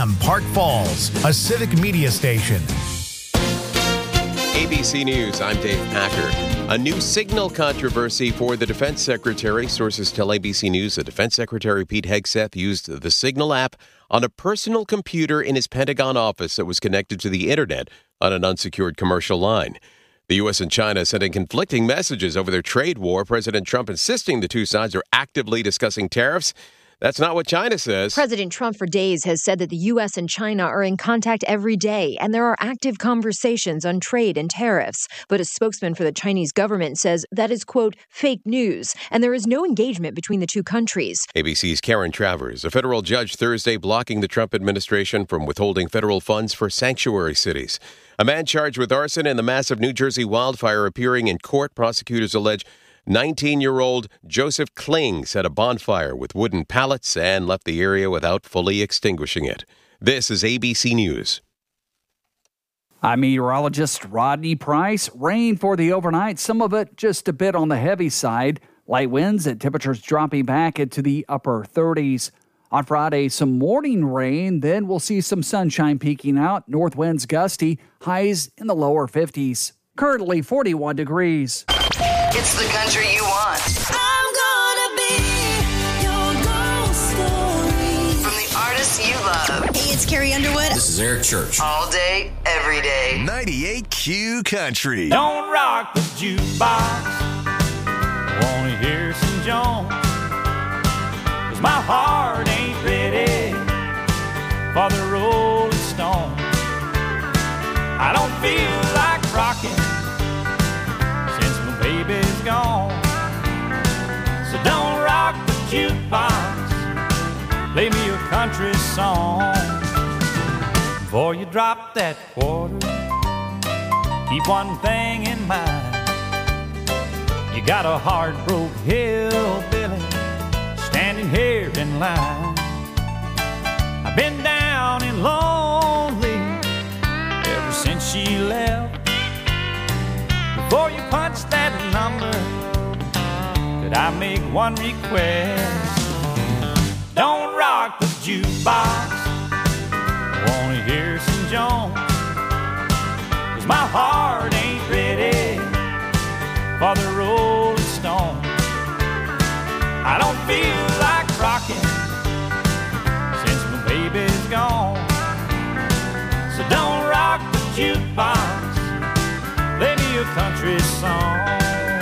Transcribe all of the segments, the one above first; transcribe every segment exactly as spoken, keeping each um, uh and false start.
M Park Falls, a civic media station. A B C News, I'm Dave Packer. A new signal controversy for the Defense Secretary. Sources tell A B C News that Defense Secretary Pete Hegseth used the Signal app on a personal computer in his Pentagon office that was connected to the internet on an unsecured commercial line. The U S and China sending conflicting messages over their trade war. President Trump insisting the two sides are actively discussing tariffs. That's not what China says. President Trump for days has said that the U S and China are in contact every day, and there are active conversations on trade and tariffs. But a spokesman for the Chinese government says that is, quote, fake news, and there is no engagement between the two countries. A B C's Karen Travers, a federal judge Thursday blocking the Trump administration from withholding federal funds for sanctuary cities. A man charged with arson in the massive New Jersey wildfire appearing in court. Prosecutors allege nineteen-year-old Joseph Kling set a bonfire with wooden pallets and left the area without fully extinguishing it. This is A B C News. I'm meteorologist Rodney Price. Rain for the overnight, some of it just a bit on the heavy side. Light winds and temperatures dropping back into the upper thirties. On Friday, some morning rain, then we'll see some sunshine peeking out. North winds gusty, highs in the lower fifties. Currently forty-one degrees. It's the country you want. I'm gonna be your ghost story. From the artists you love. Hey, it's Carrie Underwood. This is Eric Church. All day, every day. ninety-eight Q Country. Don't rock the jukebox. Wanna hear some Jones. Cause my heart ain't ready for the Rolling Stones. I don't feel like rocking since my baby's gone. So don't rock the jukebox, play me a country song. Before you drop that quarter, keep one thing in mind. You got a heart-broke hillbilly standing here in line. I've been down and lonely ever since she left. Before you punch that number, could I make one request? Don't rock the jukebox, I wanna hear some Jones. Cause my heart ain't ready for the Rolling Stones. I don't feel like rocking since my baby's gone. So don't rock the jukebox, play me a country song.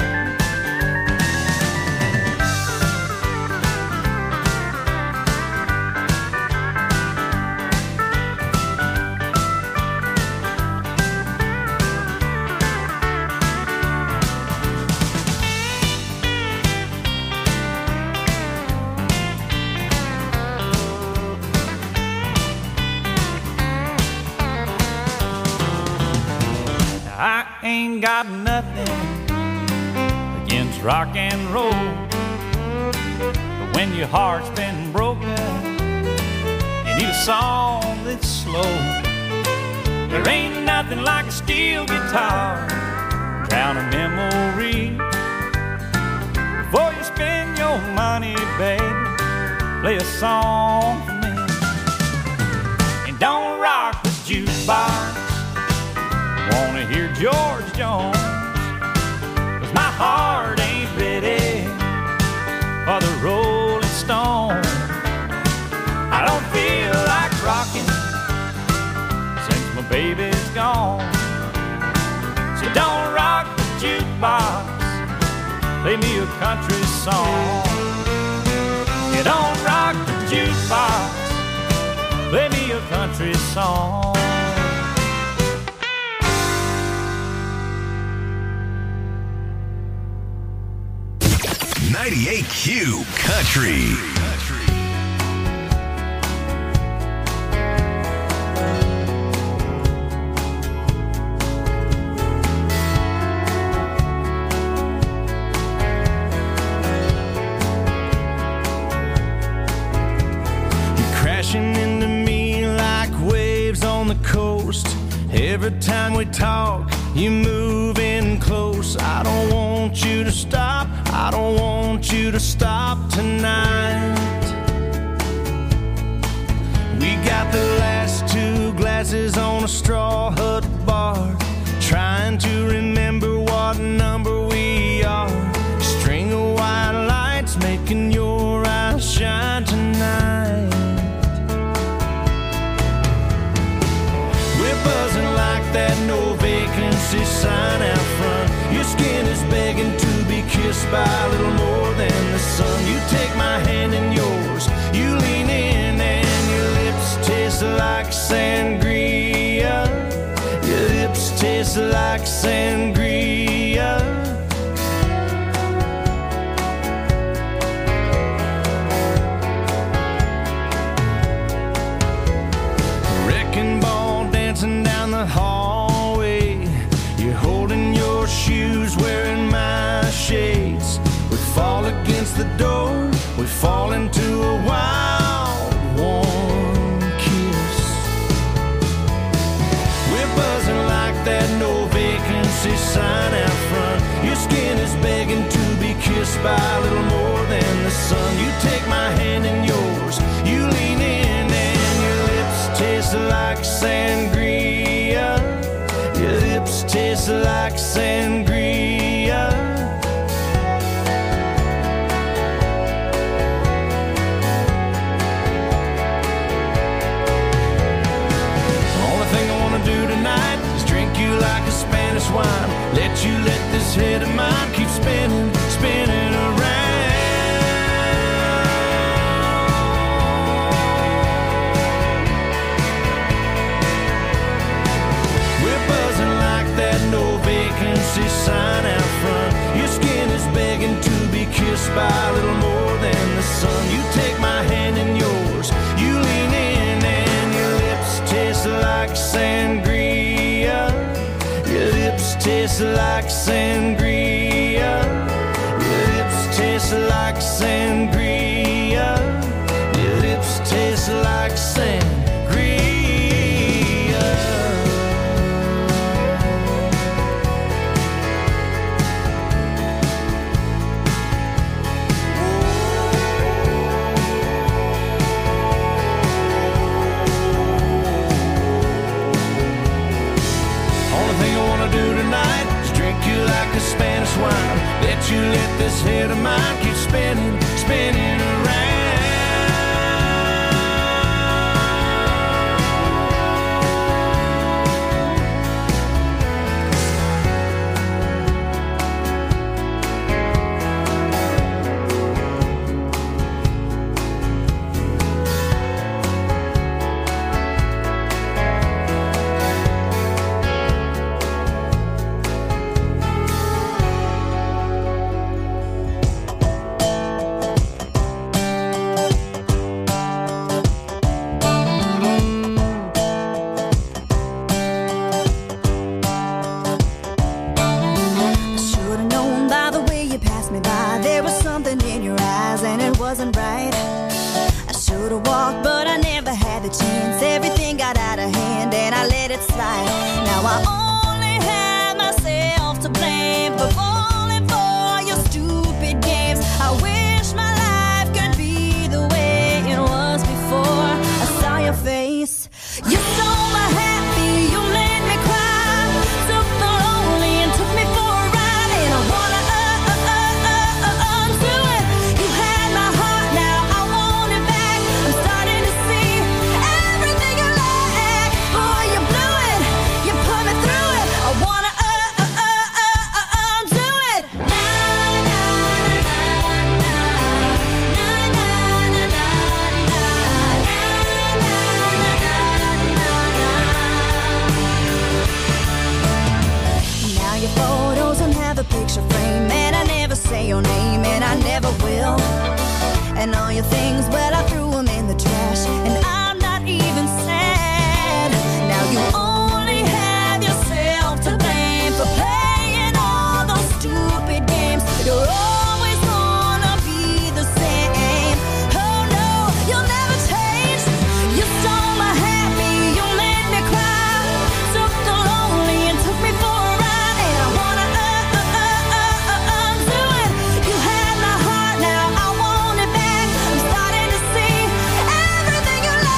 I ain't got nothing against rock and roll, but when your heart's been broken, you need a song that's slow. There ain't nothing like a steel guitar, drown a memory. Before you spend your money, baby, play a song for me. And don't rock the jukebox, wanna hear George Jones. Cause my heart ain't ready for the Rolling Stones. I don't feel like rocking since my baby's gone. So don't rock the jukebox, play me a country song. You don't rock the jukebox, play me a country song. ninety-eight Q Country. You're crashing into me like waves on the coast. Every time we talk, you're moving close. I don't want you to stop, I don't want you to stop tonight. We got the last faces on a straw hut bar, trying to remember what number we are. String of white lights making your eyes shine tonight. We're buzzing like that no vacancy sign out front. Your skin is begging to be kissed by a little more than the sun. You take my hand in yours, you lean in, and your lips taste like sangria. Your lips taste like sangria. Wrecking ball dancing down the hallway. You're holding your shoes, wearing my shades. We fall against the door, we fall into a wild, warm kiss. We're buzzing like that no vacancy sign out front. Your skin is begging to be kissed by a little more than the sun. You take my hand in yours, you lean in, and your lips taste like sangria. Your lips taste like sangria. Only thing I wanna do tonight is drink you like a Spanish wine. Let you let this head of mine keep spinning, spinning around. We're buzzing like that no vacancy sign out front. Your skin is begging to be kissed by a little more than the sun. You take my hand in yours, you lean in, and your lips taste like sangria. Your lips taste like sangria. Your lips taste like sangria. Your lips taste like sangria. Like a Spanish wine, let you let this head of mine keep spinning, spinning around. Wasn't right. I should have walked, but I never had the chance. Everything got out of hand and I let it slide. Now I only have myself to blame for falling for your stupid games. I wish my life could be the way it was before I saw your face. You stole my happy, you made me cry, took the lonely and took me for a ride. And I wanna uh, uh, uh, uh, uh, undo it. You had my heart, now I want it back. I'm starting to see everything you lack. Boy, you blew it, you put me through it. I wanna uh, uh, uh, uh, uh, undo it. Na, na, na, na, na, na, na, na, now your photos don't have a picture frame, and I never say your name, and I never will. And all your things, well, I threw them in the trash, and I'm not even sad. Now you only have yourself to blame for playing all those stupid games. You're always gonna be the same. Oh no, you'll never change. You stole my happy, you made me cry, took the lonely and took me for a ride. And I wanna uh, uh, uh, uh, uh, undo it. You had my heart, now I want it back. I'm starting to see everything you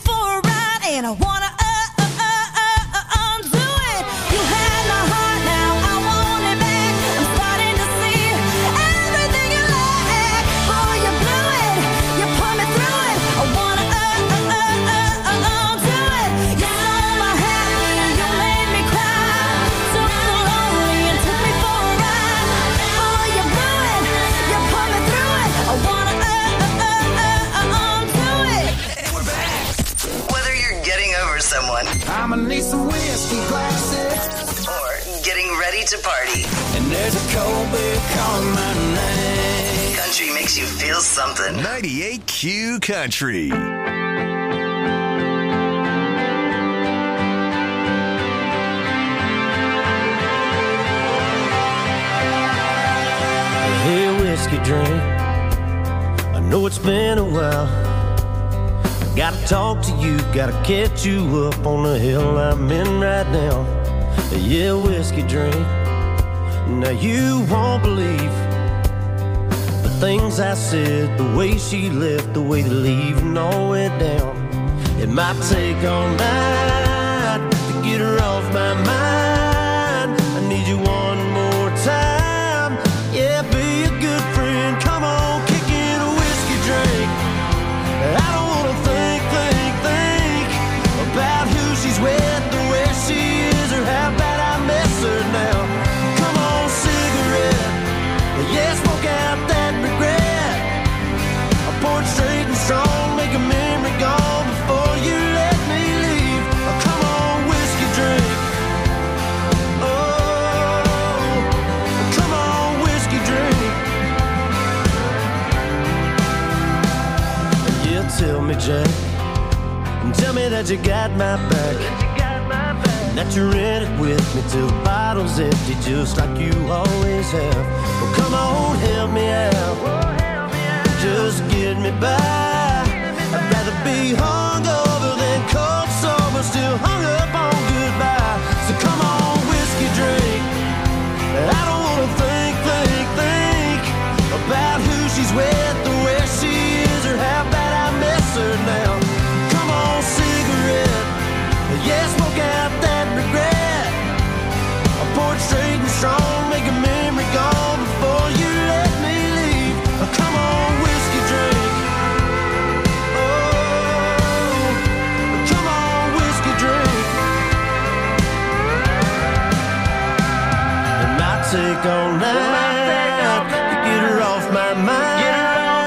for a ride, and I wanna uh, uh, uh, uh, uh, undo it. You had my heart, now I want it back. I'm starting to see everything you lack. Boy, you blew it, you put me through it. I wanna uh, uh, uh, uh, uh, undo it. You stole my happiness, you made me cry. Took the lonely and took me for a ride. Boy, you blew it, you put me through it. I wanna uh, uh, uh, uh, uh, undo it. Whether you're getting over someone I'ma need some whiskey glasses, or getting ready to party, and there's a cold beer calling my name. country makes you feel something. ninety-eight Q Country. Hey, whiskey drink, I know it's been a while. I gotta talk to you, gotta catch you up on the hill I'm in right now. Yeah, whiskey drink, now you won't believe the things I said, the way she left, the way the leaving all went down. It might take all night to get her off my mind. I need you one more time. Yeah, be a good friend. Come on, kick in a whiskey drink. I don't wanna think, think, think about who she's with, or where she is, or how bad I miss her now. Come on, cigarette. Yeah, smoke out that regret. I pour it straight and strong, make a memory gone before you let me leave. Oh, come on, whiskey drink. Oh, come on, whiskey drink. Yeah, tell me, Jack, and tell me that you got my back, and that you're in it with me till the bottle's empty, just like you always have. Well, come on, help me out, just get me by. I'd rather be hungover than cold sober, still hung up on goodbye. So come on, whiskey drink. I don't wanna think, think, think about who she's with, or where she is, or how bad I miss her now. Come on, cigarette. Yeah, smoke out that regret. I pour it straight and strong, make a memory gone before you let me leave. Oh, come on, whiskey drink. Oh, come on, whiskey drink. It might take all night to get her off my mind.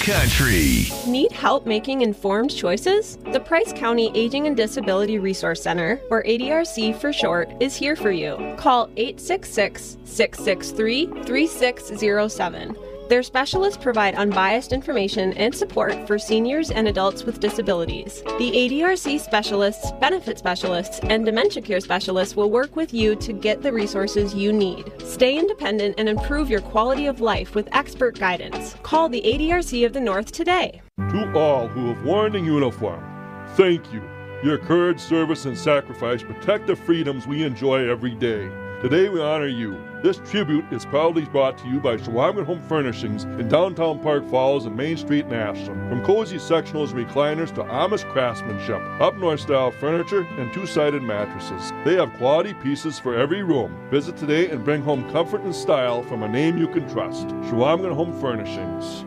Country. Need help making informed choices? The Price County Aging and Disability Resource Center, or A D R C for short, is here for you. Call eight six six, six six three, three six zero seven. Their specialists provide unbiased information and support for seniors and adults with disabilities. The A D R C specialists, benefit specialists, and dementia care specialists will work with you to get the resources you need. Stay independent and improve your quality of life with expert guidance. Call the A D R C of the North today. To all who have worn the uniform, thank you. Your courage, service, and sacrifice protect the freedoms we enjoy every day. Today we honor you. This tribute is proudly brought to you by Shawamigan Home Furnishings in downtown Park Falls and Main Street in Ashland. From cozy sectionals and recliners to Amish craftsmanship, up-north style furniture, and two-sided mattresses. They have quality pieces for every room. Visit today and bring home comfort and style from a name you can trust. Shawamigan Home Furnishings.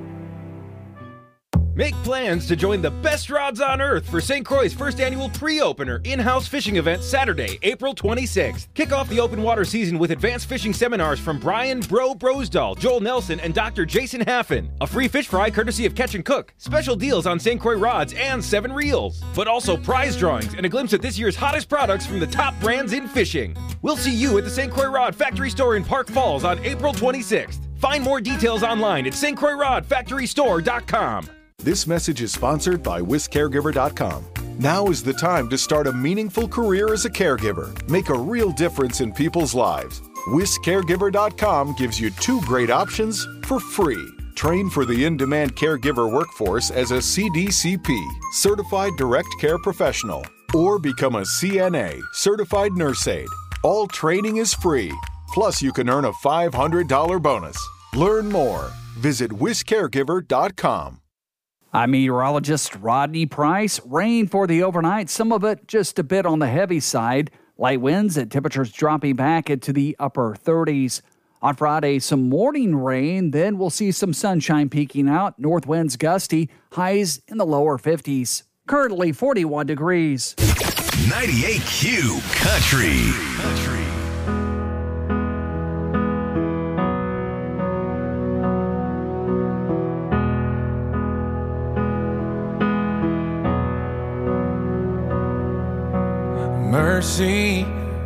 Make plans to join the best rods on earth for Saint Croix's first annual pre-opener in-house fishing event Saturday, April twenty-sixth. Kick off the open water season with advanced fishing seminars from Brian Bro Brosdahl, Joel Nelson, and Doctor Jason Haffen. A free fish fry courtesy of Catch and Cook. Special deals on Saint Croix rods and seven reels. But also prize drawings and a glimpse at this year's hottest products from the top brands in fishing. We'll see you at the Saint Croix Rod Factory Store in Park Falls on April twenty-sixth. Find more details online at S T Croix Rod Factory Store dot com. This message is sponsored by Wis Caregiver dot com. Now is the time to start a meaningful career as a caregiver. Make a real difference in people's lives. Wis Caregiver dot com gives you two great options for free. Train for the in-demand caregiver workforce as a C D C P, Certified Direct Care Professional, or become a C N A, Certified Nurse Aide. All training is free. Plus, you can earn a five hundred dollars bonus. Learn more. Visit Wis Caregiver dot com. I'm meteorologist Rodney Price. Rain for the overnight, some of it just a bit on the heavy side. Light winds and temperatures dropping back into the upper thirties. On Friday, some morning rain, then we'll see some sunshine peeking out. North winds gusty, highs in the lower fifties. Currently forty-one degrees. ninety-eight Q Country. Country. Mercy,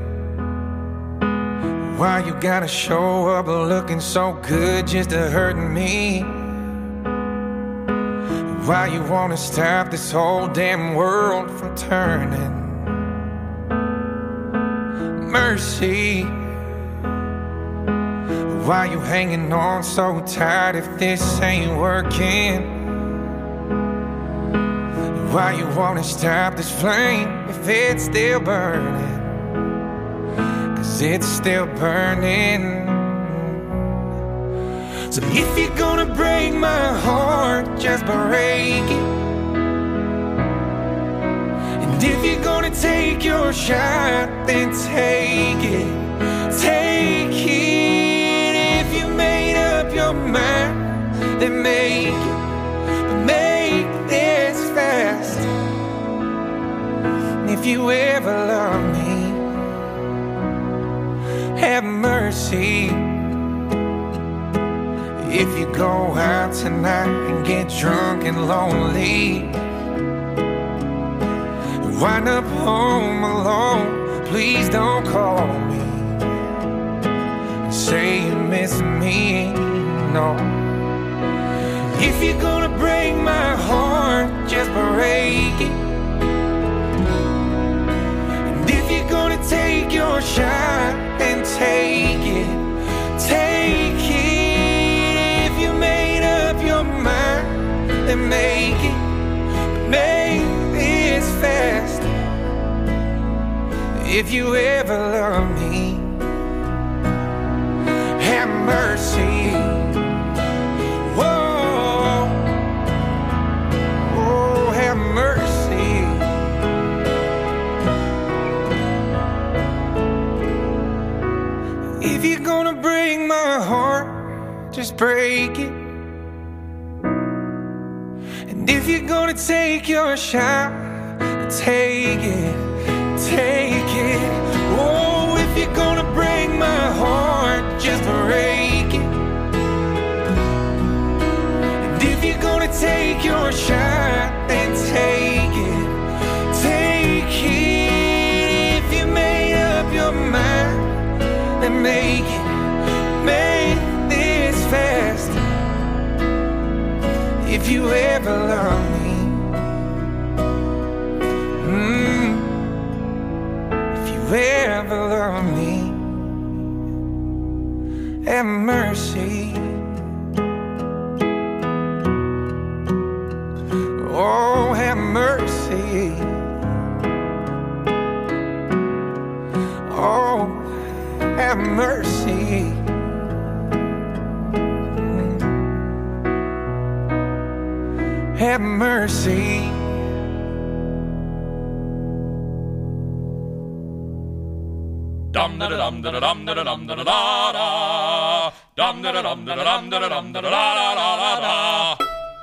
why you gotta show up looking so good just to hurt me? Why you wanna stop this whole damn world from turning? Mercy, why you hanging on so tight if this ain't working? Why you wanna stop this flame if it's still burning? Cause it's still burning. So if you're gonna break my heart, just break it. And if you're gonna take your shot, then take it. Take it. If you made up your mind, then make it. But make this fast. If you ever love me, have mercy. If you go out tonight and get drunk and lonely, wind up home alone, please don't call me and say you miss me, no. If you're gonna break my heart, just break it. And if you're gonna take your shot, then take it. Take it. If you made up your mind, then make it. Make this fast. If you ever love me, have mercy. Whoa, oh, have mercy. If you're gonna break my heart, just break it. And if you're gonna take your shot, take it, take it. Oh, if you're gonna break my heart, just break it. And if you're gonna you ever love me, mm, if you ever love me, have mercy. Oh, have mercy. Oh, have mercy. Have mercy. Dum da dum da dum da dum da da da. Dum da dum da dum da dum da da da da da.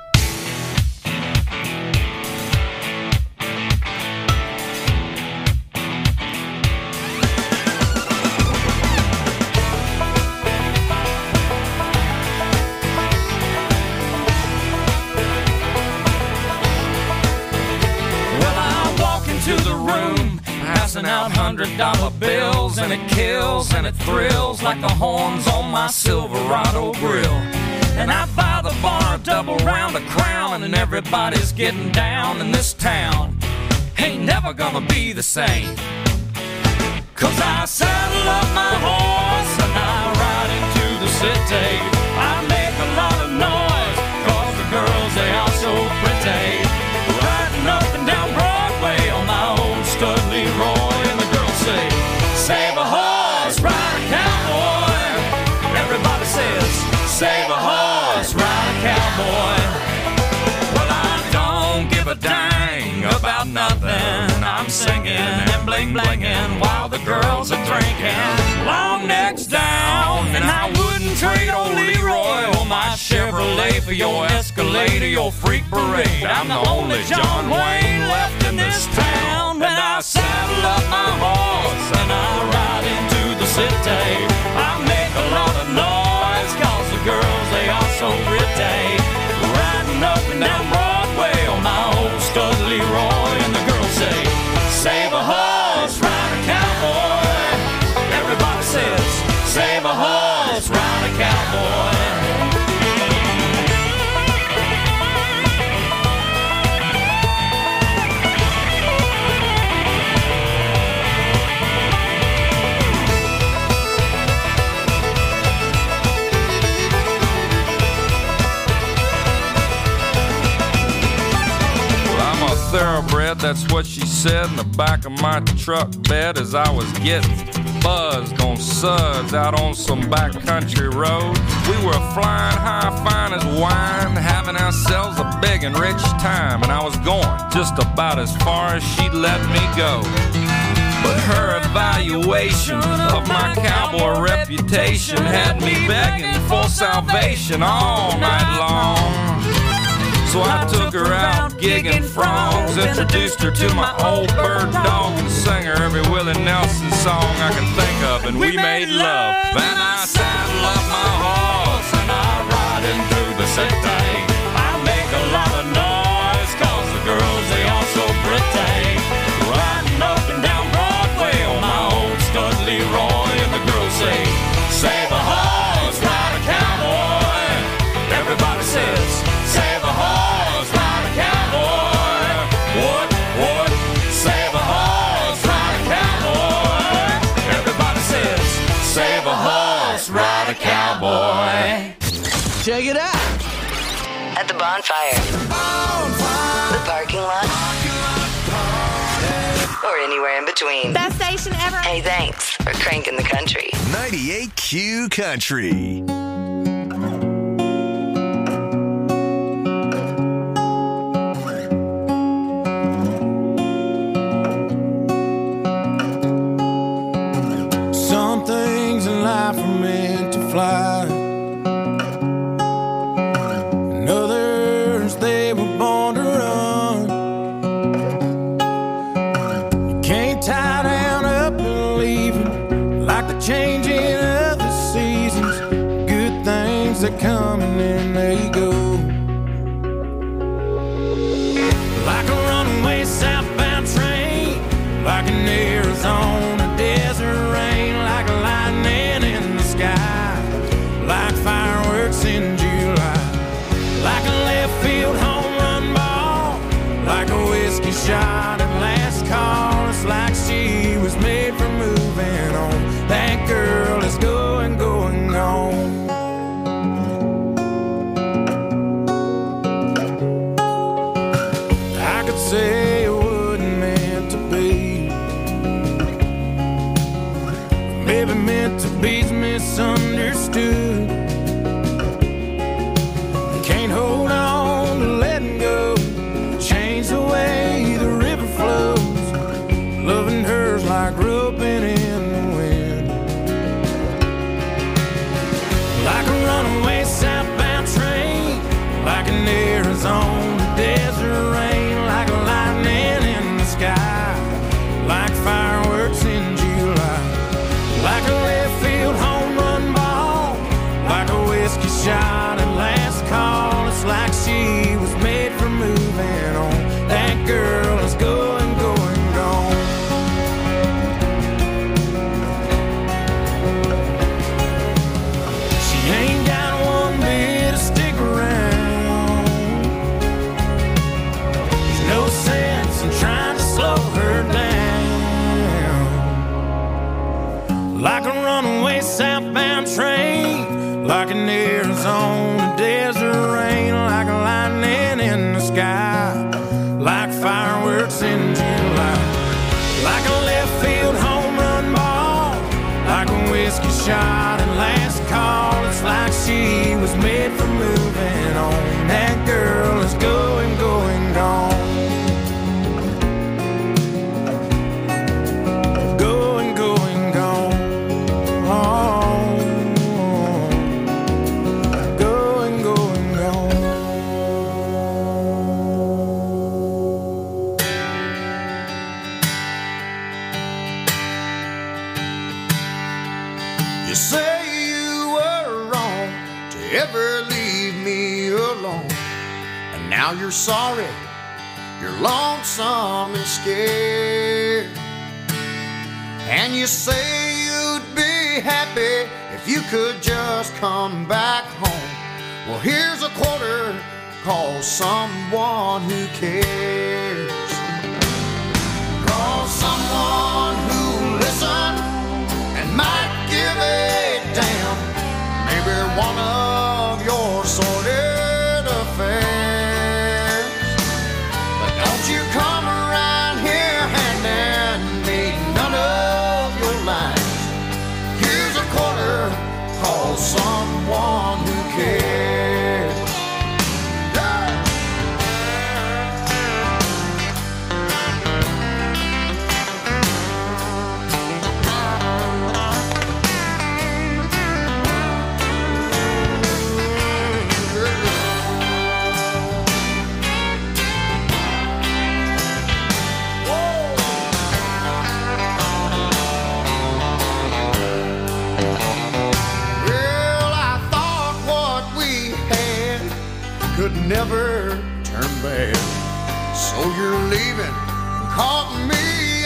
To the room, passing out hundred dollar bills, and it kills and it thrills like the horns on my Silverado grill. And I buy the bar a double round of Crown, and everybody's getting down in this town. Ain't never gonna be the same, 'cause I saddle up my horse and I ride into the city. I make a lot of noise 'cause the girls, they are so pretty. Riding up and down Broadway on my old stud Leroy, and the girls say, save a horse, ride a cowboy. Everybody says, save a horse, ride a cowboy. Well, I don't give a dang about nothing. I'm singing and bling blinging while the girls are drinking. Long necks down, and I wouldn't trade old Leroy or my Chevrolet for your Escalade or your freak parade. I'm the only John Wayne left in this town, and I saddle up my horse and I ride into the city. I make a lot of noise 'cause the girls, they are so pretty. Riding up and down Broadway on my old stud Leroy, and the girls say, save a horse, ride a cowboy. Everybody says, save a horse, ride a cowboy. Thoroughbred, that's what she said in the back of my truck bed as I was getting buzzed on suds out on some backcountry road. We were flying high, fine as wine, having ourselves a big and rich time, and I was going just about as far as she'd let me go. But her evaluation of my cowboy reputation had me begging for salvation all night long. So I took her out gigging frogs, introduced her to my old bird dog, and sang her every Willie Nelson song I could think of, and we made love. Then I saddle up my horse and I ride into the city. I make a lot of noise 'cause the girls, they are so pretty. Riding up and down Broadway on my old stud Leroy, and the girls say, save a horse, ride a cowboy. Everybody says, save a horse, ride a cowboy. What, what? Save a horse, ride a cowboy. Everybody says, save a horse, ride a cowboy. Check it out. At the bonfire. bonfire. The parking lot. Or anywhere in between. Best station ever. Hey, thanks for cranking the country. ninety-eight Q Country. Some things in life are meant to fly, and others, they were born to run. You can't tie down up and leave them like the changing of the seasons. Good things that come and then they go, like a runaway southbound train, like an Arizona desert rain, like lightning in the sky, like fireworks in July, like a left field home misunderstood. Can't hold on to letting go. Change the way the river flows. Loving her's like roping in the wind. Like a runaway southbound train. Like an Arizona desert rain. Like lightning in the sky. Like fireworks in July. Like a left field home run ball. Like a whiskey shot at last call. It's like she was made for moving on. That girl is going, going, gone. She ain't got one bit to stick around. There's no sense in trying to slow her down. Like a runaway southbound train. Like an Arizona desert rain. Like a lightning in the sky. Like fireworks in July. Like a left field home run ball. Like a whiskey shot and last call. It's like she was made for moving on. That girl is going, going, gone. Going, going, gone. Going, going, gone. You say you were wrong to ever leave me alone. And now you're sorry, you're lonesome and scared. And you say you'd be happy if you could just come back home. Well, here's a quarter, call someone who cares. Call someone who'll listen and might give a damn. Maybe one of your sordid affairs. But don't you come around here handing me none of your lines. Here's a quarter, call someone who cares. Could never turn back. So you're leaving, caught me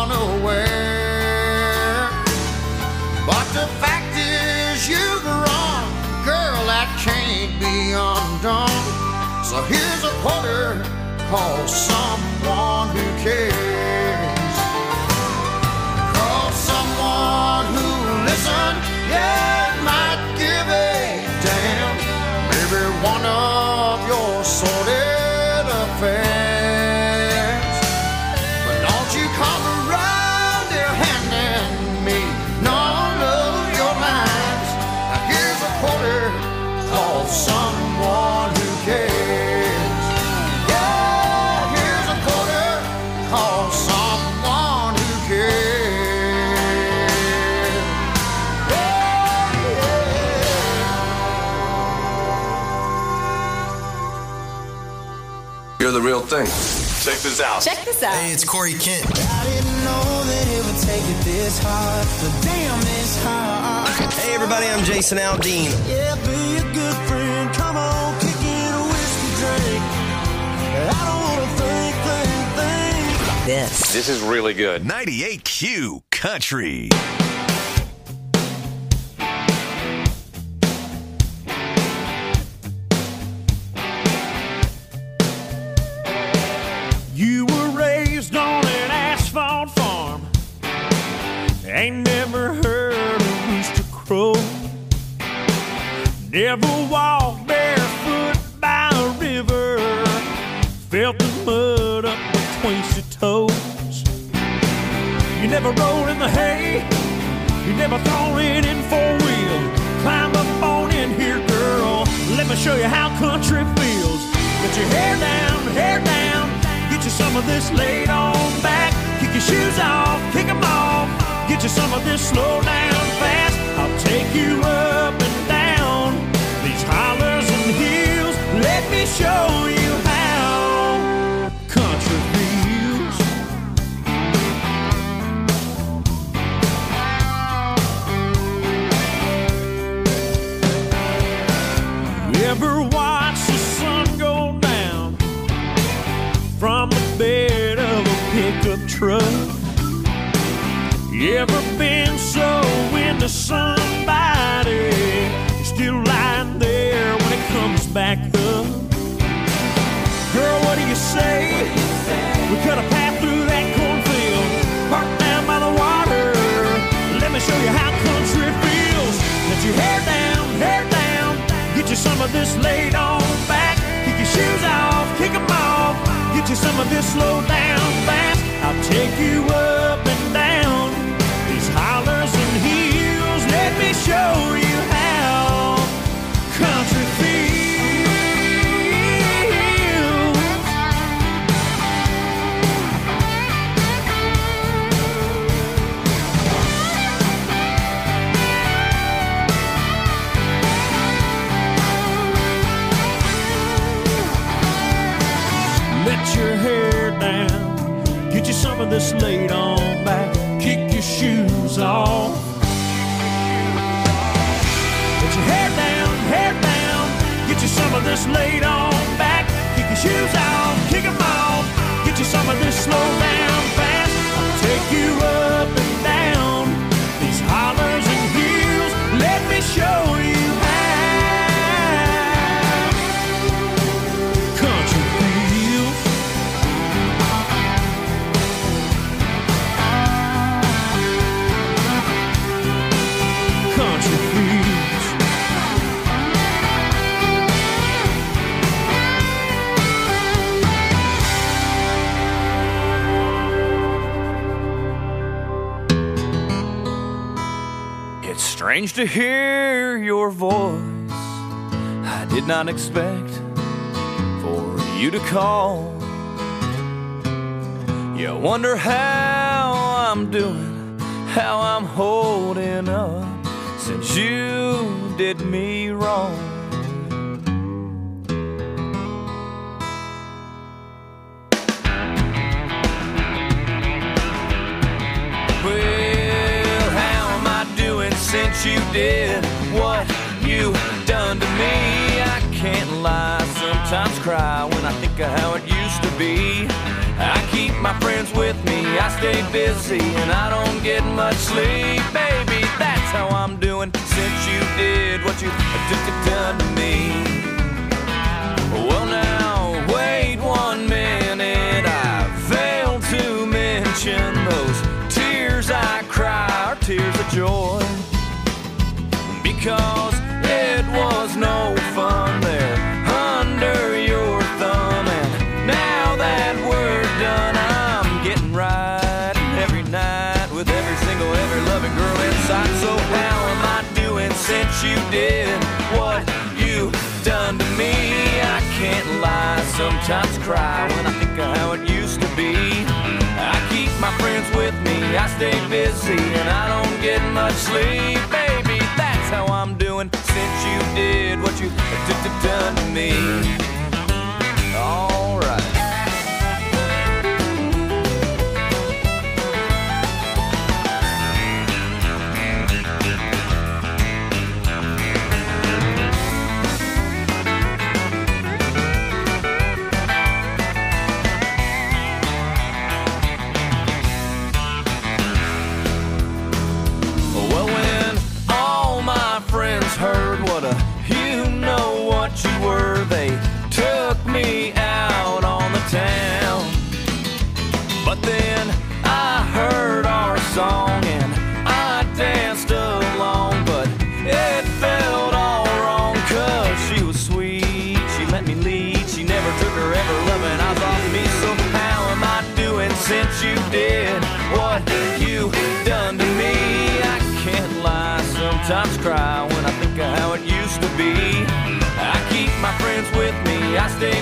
unaware. But the fact is you've wrong, girl, that can't be undone. So here's a quarter, call someone who cares. Call someone who'll listen, yeah, might give a damn. Maybe one of your sordid affairs. But don't you come around here handing me none of your lines. Now here's a quarter, call someone who cares. Yeah, here's a quarter, call someone who cares. Yeah, yeah. You're the real thing. Check this out. Check this out. Hey, it's Corey Kent. I didn't know that it would take it this hard, but damn, it's hard. Hey, everybody, I'm Jason Aldean. Yeah, be a good friend. Come on, kick in a whiskey drink. I don't want to think, think, think. This. This is really good. ninety-eight Q Country. You were raised on an asphalt farm. Ain't never heard a rooster crow. Never walked barefoot by a river. Felt the mud up between your toes. You never rolled in the hay. You never thought it in four wheel. Climb up on in here, girl. Let me show you how country feels. Get your hair down, hair down. Get you some of this laid on back. Kick your shoes off, kick them off. Get you some of this slow down fast. I'll take you up and down these hollers and hills. Let me show you how country feels. You ever watch the sun go down from the bed of a pickup truck? You ever been so into somebody you're still lying there when it comes back up? Girl, what do you say? We cut a path through that cornfield, parked down by the water. Let me show you how country feels. Let your hair down, hair down. Get you some of this laid on back. Kick your shoes off, kick them off. Get you some of this slow down fast. I'll take you up and down these hollers and hills. Let me show you how country feels. Let your hair down. Get you some of this laid on back. Kick your shoes off. Let your hair down, hair down. Get you some of this laid on back. Kick your shoes off, kick them off. Get you some of this slow down fast. I'll take you up and down these hollers and hills. Let me show you how country feels. Country feels. It's strange to hear your voice. I did not expect for you to call. You wonder how I'm doing, how I'm holding up since you did me wrong. Well, how am I doing since you did what you done to me? I can't lie, sometimes cry when I think of how it used to be. I keep my friends with me, I stay busy, and I don't get much sleep. Baby, that's how I'm doing since you did what you done to me. Well now, wait one minute, I failed to mention those tears I cry are tears of joy. Because it was no fun there under your thumb, and now that we're done, I'm getting right every night with every single, every loving girl in sight. So how am I doing since you did what you done to me? I can't lie, sometimes cry when I think of how it used to be. I keep my friends with me, I stay busy, and I don't get much sleep. Baby, that's how I'm doing since you did what you done to me. All right. Well, when all my friends heard what a you know what you were, they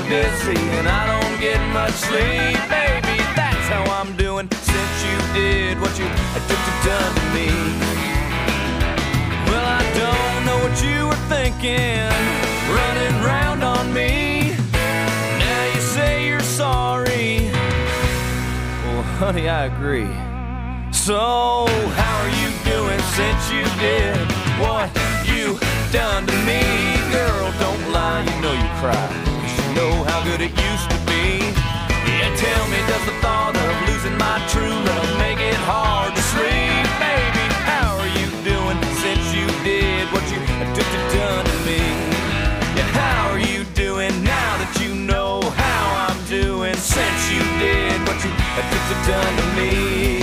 busy and I don't get much sleep. Baby, that's how I'm doing since you did what you done to me. Well, I don't know what you were thinking, running round on me. Now you say you're sorry. Well, honey, I agree. So, how are you doing since you did what you done to me? Girl, don't lie, you know you cry, 'cause you know how good it used to be. Yeah, tell me, does the thought of losing my true love make it hard to sleep? Baby, how are you doing since you did what you done to me? Yeah, how are you doing now that you know how I'm doing since you did what you done to me?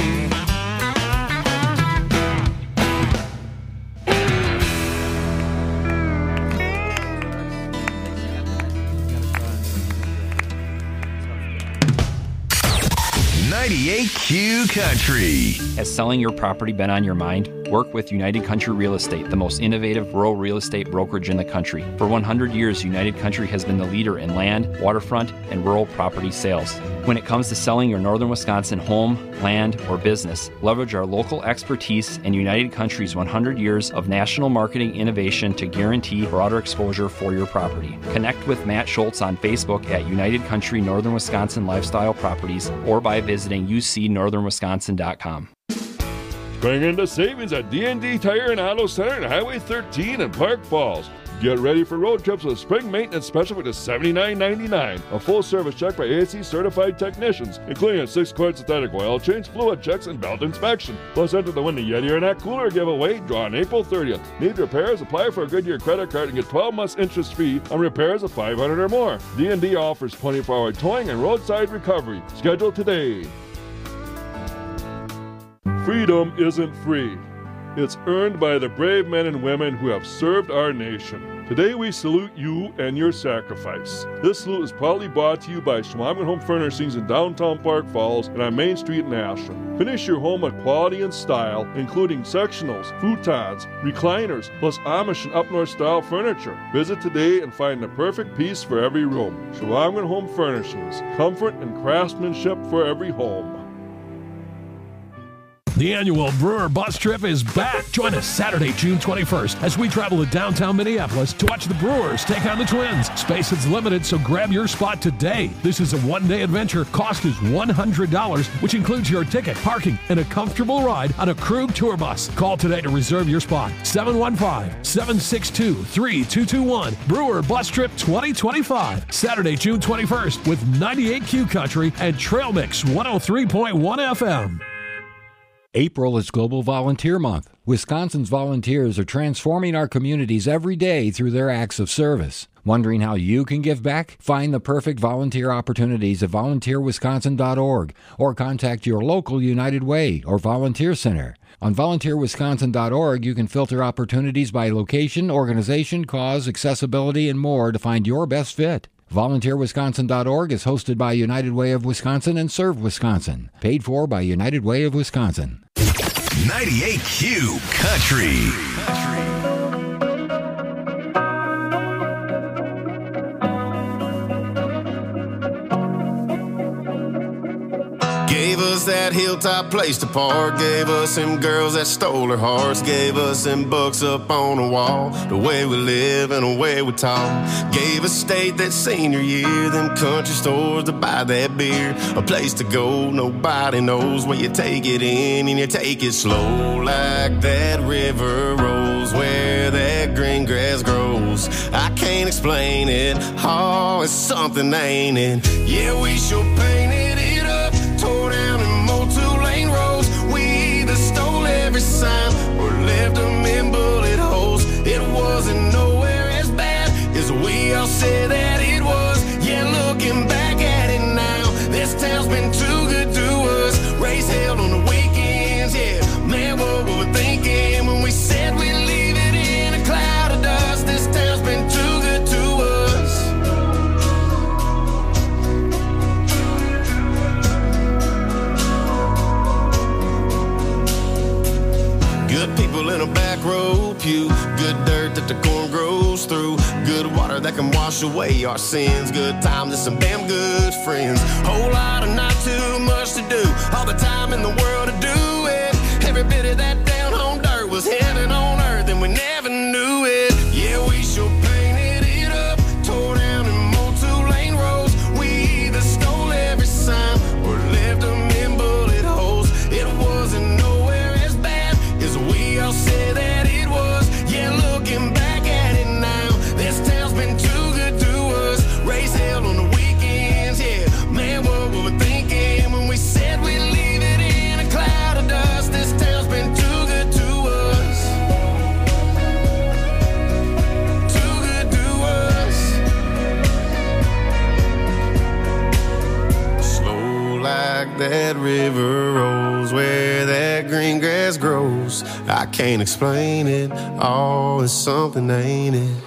ninety-eight Q Country. Has selling your property been on your mind? Work with United Country Real Estate, the most innovative rural real estate brokerage in the country. For one hundred years, United Country has been the leader in land, waterfront, and rural property sales. When it comes to selling your northern Wisconsin home, land, or business, leverage our local expertise and United Country's one hundred years of national marketing innovation to guarantee broader exposure for your property. Connect with Matt Schultz on Facebook at United Country Northern Wisconsin Lifestyle Properties or by visiting u c northern wisconsin dot com. Spring into savings at D and D Tire and Auto Center and Highway thirteen in Park Falls. Get ready for road trips with a spring maintenance special for just seventy-nine ninety-nine. A full service check by A C certified technicians, including a six quart synthetic oil change, fluid checks, and belt inspection. Plus, enter the Win the Yeti or Neck Cooler giveaway, draw on April thirtieth. Need repairs? Apply for a Goodyear credit card and get twelve months interest free on repairs of five hundred dollars or more. D and D offers twenty-four hour towing and roadside recovery. Schedule today. Freedom isn't free. It's earned by the brave men and women who have served our nation. Today we salute you and your sacrifice. This salute is proudly brought to you by Schwamman Home Furnishings in downtown Park Falls and on Main Street in Ashland. Finish your home with quality and style, including sectionals, futons, recliners, plus Amish and up north style furniture. Visit today and find the perfect piece for every room. Schwamman Home Furnishings, comfort and craftsmanship for every home. The annual Brewer Bus Trip is back. Join us Saturday, June twenty-first, as we travel to downtown Minneapolis to watch the Brewers take on the Twins. Space is limited, so grab your spot today. This is a one-day adventure. Cost is one hundred dollars, which includes your ticket, parking, and a comfortable ride on a Krug tour bus. Call today to reserve your spot. seven one five, seven six two, three two two one. Brewer Bus Trip twenty twenty-five. Saturday, June twenty-first, with ninety-eight Q Country and Trail Mix one oh three point one F M. April is Global Volunteer Month. Wisconsin's volunteers are transforming our communities every day through their acts of service. Wondering how you can give back? Find the perfect volunteer opportunities at volunteer wisconsin dot org or contact your local United Way or Volunteer Center. On volunteer wisconsin dot org, you can filter opportunities by location, organization, cause, accessibility, and more to find your best fit. volunteer wisconsin dot org is hosted by United Way of Wisconsin and Serve Wisconsin. Paid for by United Way of Wisconsin. ninety-eight Q Country. Gave us that hilltop place to park. Gave us them girls that stole our hearts. Gave us them books up on the wall. The way we live and the way we talk. Gave us state that senior year. Them country stores to buy that beer. A place to go, nobody knows where you take it in and you take it slow. Like that river rolls where that green grass grows. I can't explain it. Oh, it's something, ain't it? Yeah, we sure painted it up. Tore down and mowed two-lane roads. We either stole every sign or left them in bullet holes. It wasn't nowhere as bad as we all said that it was. Yeah, looking back at it now, this town's been too good to us. Race held on the weekends, yeah. Man, what were we thinking when we said we'd leave it in a cloud of dust? This town's been too good to us. Good people in a back row pew. Good dirt that the corn grows through. Good water that can wash away our sins. Good times and some damn good friends. Whole lot of not too much to do. All the time in the world to do it. Every bit of that down home dirt was heaven on earth and we never knew it. Yeah, we sure painted it up. Tore down and mowed two lane roads. We either stole every sign or left them in bullet holes. It wasn't nowhere as bad as we all said that it was. Yeah, looking back at it now, this town's been too good to us. Raise hell on the weekends, yeah. Man, what were we thinking when we said we'd leave it in a cloud of dust? This town's been too good to us. Too good to us. Slow like that river rolls where that green grass grows. I can't explain it. Oh, it's something, ain't it?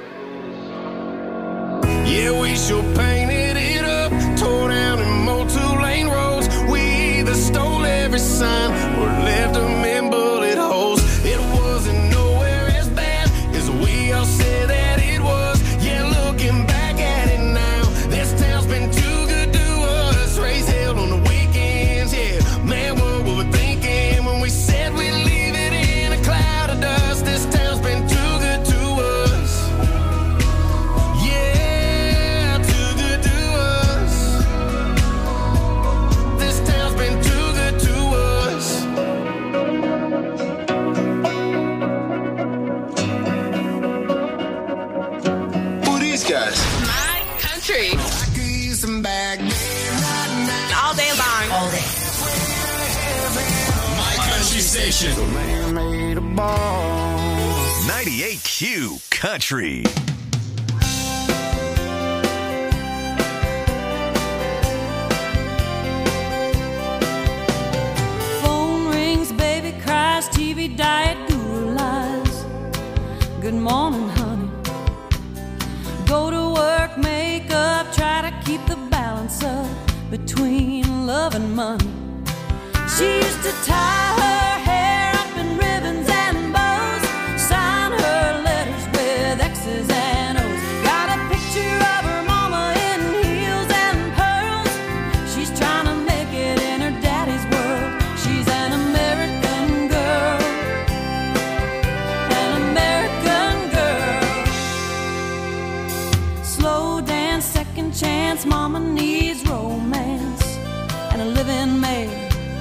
Yeah, we sure painted it up. Tore down and mowed two lane roads. We either stole every sign or left them in bullet holes. It wasn't nowhere as bad as we all said that it was. Yeah, looking back at it now, this town's been too good to us. Raise hell on the weekends, yeah. Man, what were we thinking when we said we'd leave it in a cloud of dust? This town's been too good to us. Yeah, too good to us. This town's been too good to us. Who are these guys? My country. All day long. All day. My country station. ninety-eight Q Country. Phone rings, baby cries, T V diet, guru lies. Good morning, honey. Go to work, make up, try to keep the balance up between love and money. She used to tie her hair up in ribbons and bows, sign her letters with X's and O's. Got a picture of her mama in heels and pearls. She's trying to make it in her daddy's world. She's an American girl, an American girl. Slow dance, second chance, mama needs romance and a living maid.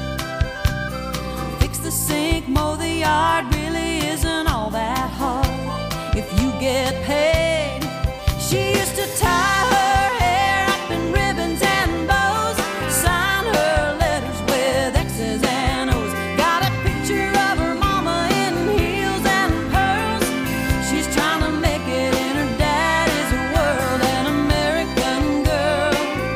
Fix the sink, mow the yard, really isn't all that hard if you get paid. She used to tie her hair up in ribbons and bows, sign her letters with X's and O's. Got a picture of her mama in heels and pearls. She's trying to make it in her daddy's world. An American girl,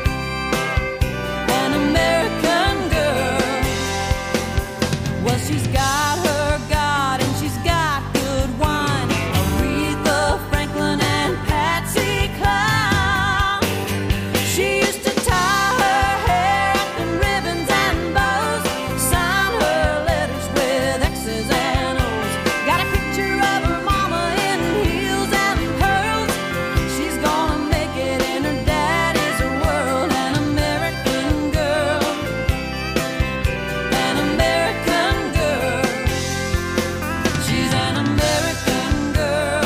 an American girl. Well, she's got her God and she's got good wine. Aretha Franklin and Patsy Cline. She used to tie her hair up in ribbons and bows, sign her letters with X's and O's. Got a picture of her mama in heels and pearls. She's gonna make it in her daddy's world. An American girl, an American girl. She's an American girl.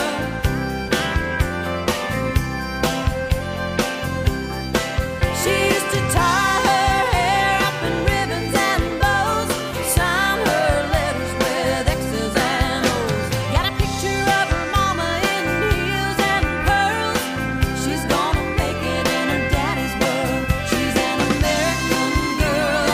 She used to tie her hair up in ribbons and bows, sign her letters with X's and O's. Got a picture of her mama in heels and pearls. She's gonna make it in her daddy's world. She's an American girl,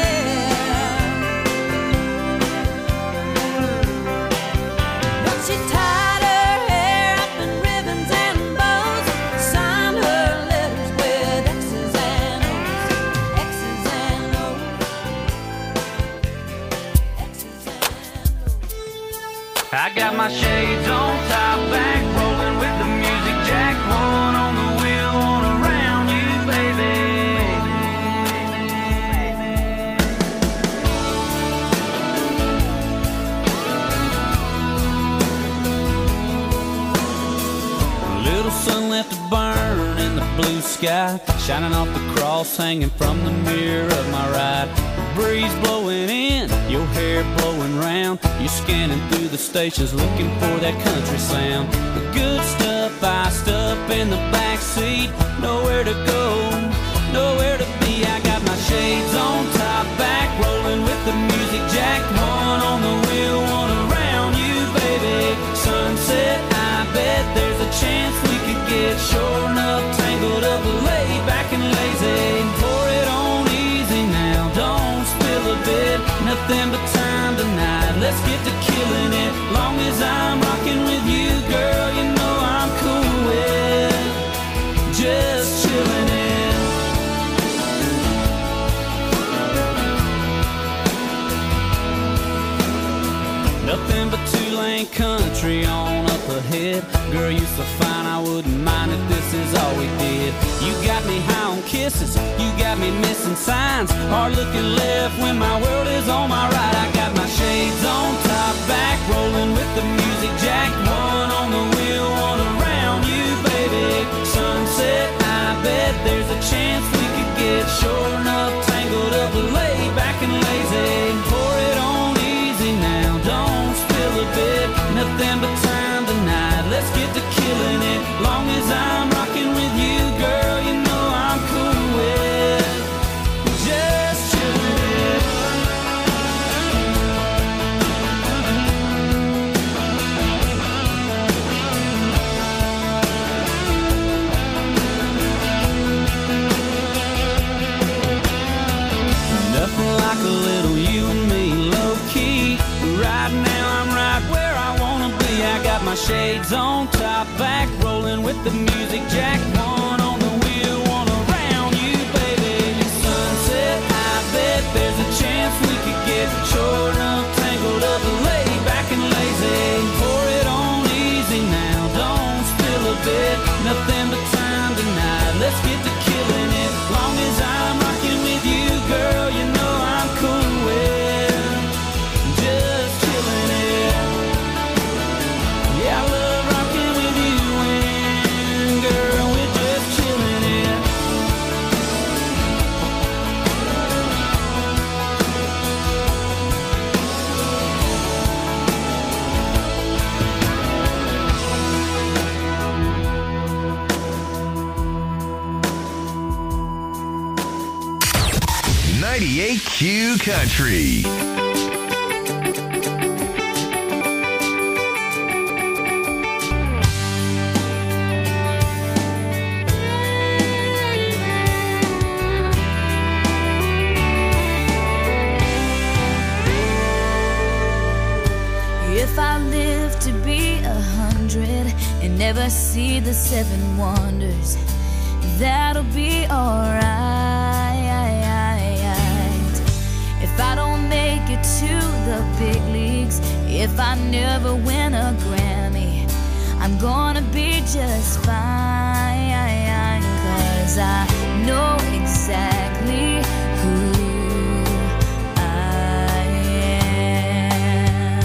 yeah. But she tied her hair up in ribbons and bows, signed her letters with X's and O's, X's and O's, X's and O's. I got my shades on, top back, rolling with the music jack. One on the wheel, one around you, baby. blue sky, shining off the cross hanging from the mirror of my ride. Breeze blowing in, your hair blowing round. You're scanning through the stations looking for that country sound. The good stuff iced up in the back seat. Nowhere to go, nowhere to be. I got my shades on, top back, rolling with the music jack. One on the wheel, one around you, baby. Sunset, I bet there's a chance we could get short enough, tangled up, laid back and lazy. Pour it on easy now, don't spill a bit. Nothing but time tonight, let's get to killing it. Long as I'm rocking with you, girl, you know I'm cool with just chilling it. Nothing but two-lane country on up ahead. Girl, you so fine, I wouldn't mind if this is all we did. You got me high on kisses, you got me missing signs. Hard looking left when my world is on my right. I got my shades on, top back, rolling with the music jack. One on the wheel, one around you, baby. Sunset, I bet there's a chance we could get short enough, tangled up, laid back and lazy. Pour it on easy now, don't spill a bit. Nothing but time tonight, let's get to killing it. Long as I'm rocking with you, girl, you know I'm cool with just chilling it. Nothing like a little you and me, low key. Right now I'm right where I wanna be. I got my shades on, top back, rolling with the music jack. One on the wheel, one around you, baby. Sunset, I bet there's a chance we could get short enough, tangled up, laid back and lazy. Pour it on easy now, don't spill a bit. Nothing but time tonight, let's get to killing it. Long as I'm rocking with you, girl, you know I'm cool with just chilling it. Yeah, I love rocking with you and girl, we're just chilling it. ninety-eight Q Country. If I live to be a hundred and never see the seven wonders, that'll be alright. If I don't make it to the big leagues, if I never win a Grammy, I'm gonna be just fine, 'cause I know exactly who I am.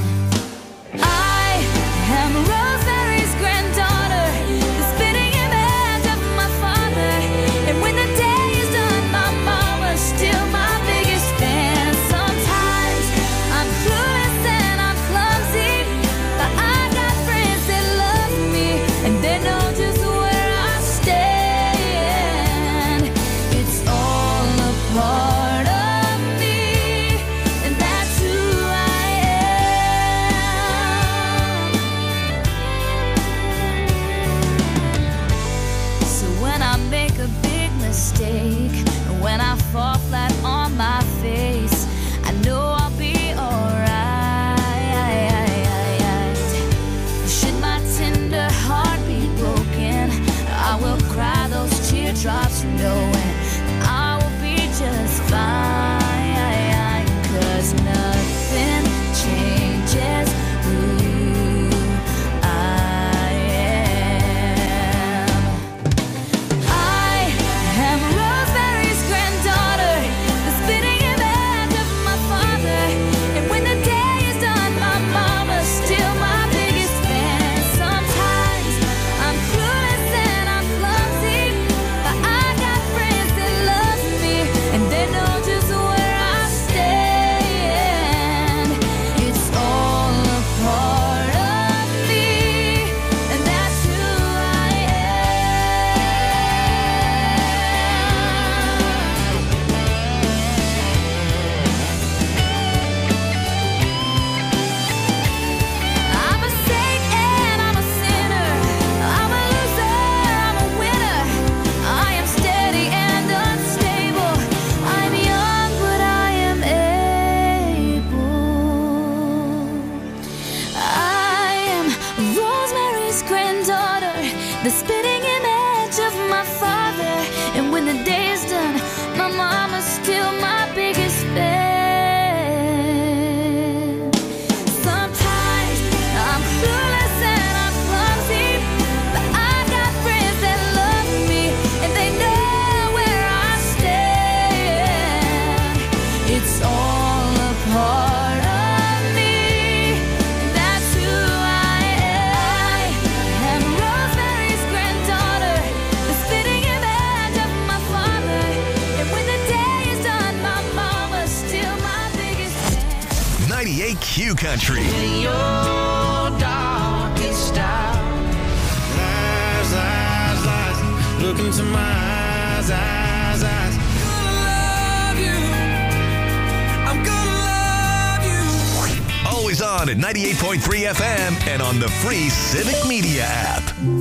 I am Rosemary's granddaughter, the spitting image of my father. And when the day is done, my mama's still my biggest fan. Sometimes I'm clueless and I'm clumsy, but I got friends that love me and they know just where I stand. It's all the spitting image of my father. And when the day is done, my mama's still my biggest fan. Sometimes I'm clueless and I'm clumsy, but I've got friends that love me and they know where I stand. It's all a part of me, that's who I am. I'm Rosemary's granddaughter, the spitting image of my father. And when the day is done, my mama's still my biggest fan. ninety-eight Q Country. Your darkest hour. Lies, lies, lies. Look into my eyes, eyes, eyes. Love you. I'm gonna love you. Always on at ninety-eight point three F M and on the free Civic Media app.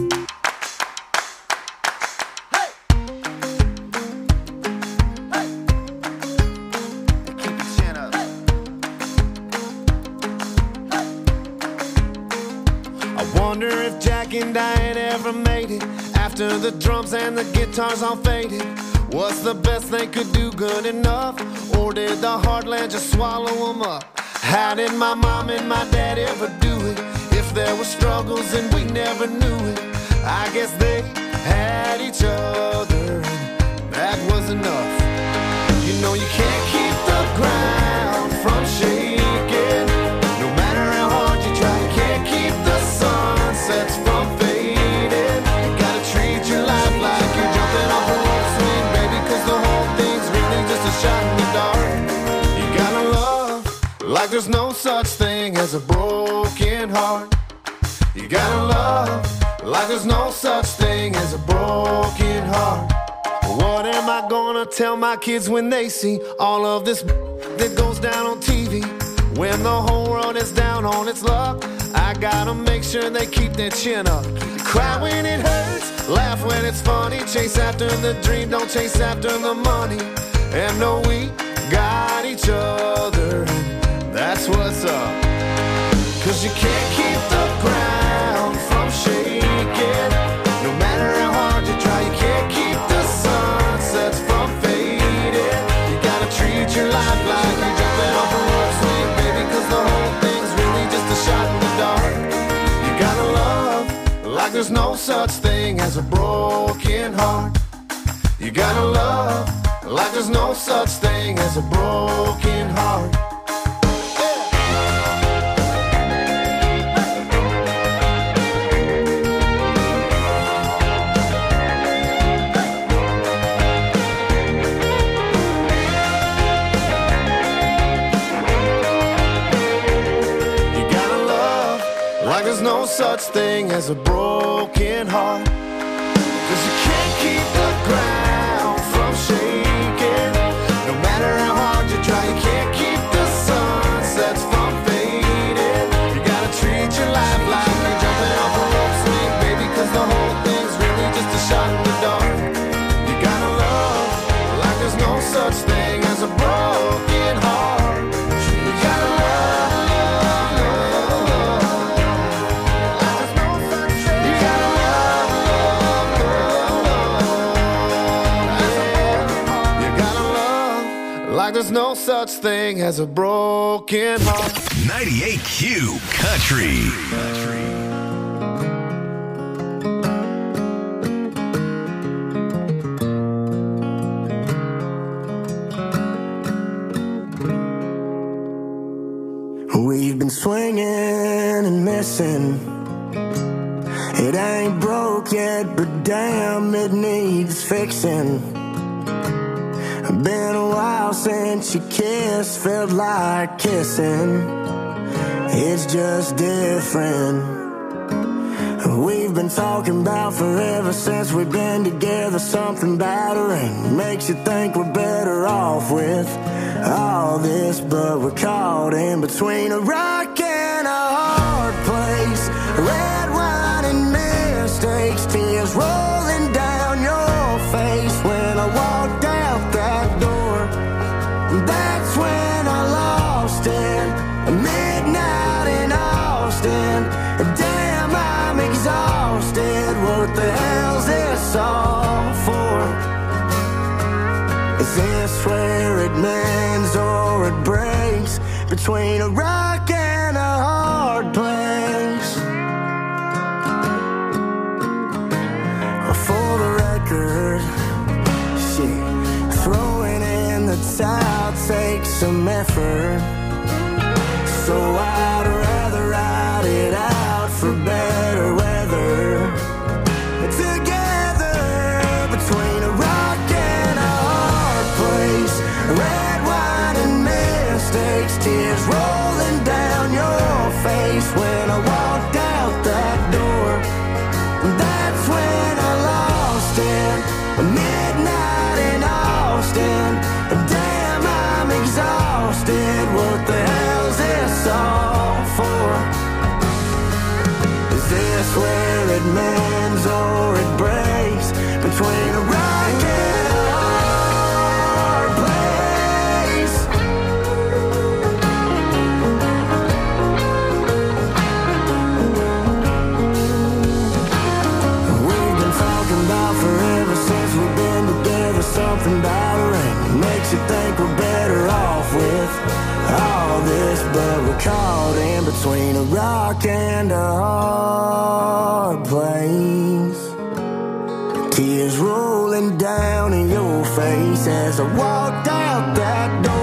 I wonder if Jack and Diane ever made it after the drums and the guitars all faded. What's the best they could do good enough? Or did the heartland just swallow them up? How did my mom and my dad ever do it? If there were struggles and we never knew it, I guess they had each other and that was enough. You know you can't keep the ground from shaking. No matter how hard you try, you can't keep the sunsets from fading. You gotta treat your life like you're jumping off a rope swing, baby, cause the whole thing's really just a shot in the dark. You gotta love like there's no such thing as a broken heart. You gotta love like there's no such thing as a broken heart. What am I gonna tell my kids when they see all of this that goes down on T V? When the whole world is down on its luck, I gotta make sure they keep their chin up. Cry when it hurts, laugh when it's funny. Chase after the dream, don't chase after the money. And know we got each other, and that's what's up. Cause you can't keep the ground from shaking. No matter how hard you try, you can't keep the sunsets from fading. You gotta treat your life like you're jumping off a rope swing, baby, cause the whole thing's really just a shot in the dark. You gotta love like there's no such thing as a broken heart. You gotta love like there's no such thing as a broken heart. Like there's no such thing as a broken heart. Cause you can't keep the ground from shaking. No matter how hard you try, you can't keep the sunsets from fading. You gotta treat your life like you're jumping off a rope swing, baby, cause the whole thing's really just a shot in the dark. You gotta love like there's no such thing as a broken heart. You gotta love. Like there's no such thing as a broken heart. ninety-eight Q Country. Country. We've been swinging and missing. It ain't broke yet, but damn, it needs fixing. Been a while since you kissed, felt like kissing. It's just different. We've been talking about forever since we've been together. Something battering makes you think we're better off with all this, but we're caught in between a rock and a hard place. Red wine and mistakes, tears rolling down your face when I walked out that door. That's when I lost it. Midnight in Austin. Damn, I'm exhausted. What the hell? between a rock and a hard place. For the record, shit, throwing in the towel takes some effort. So I'd rather ride it out for better weather. Together between a rock and a hard place. Red wine and mistakes, tears rolling down your face. When I walked out that door, that's when I lost it. Midnight in Austin, damn, I'm exhausted. What the hell's this all for? Is this where it mends or it breaks? Between a rock and a hard place. We've been talking about forever since we've been together. Something about a ring makes you think we're better off with all this, but we're caught in between a rock and a hard place. Tears rolling down in your face as I walked out that door.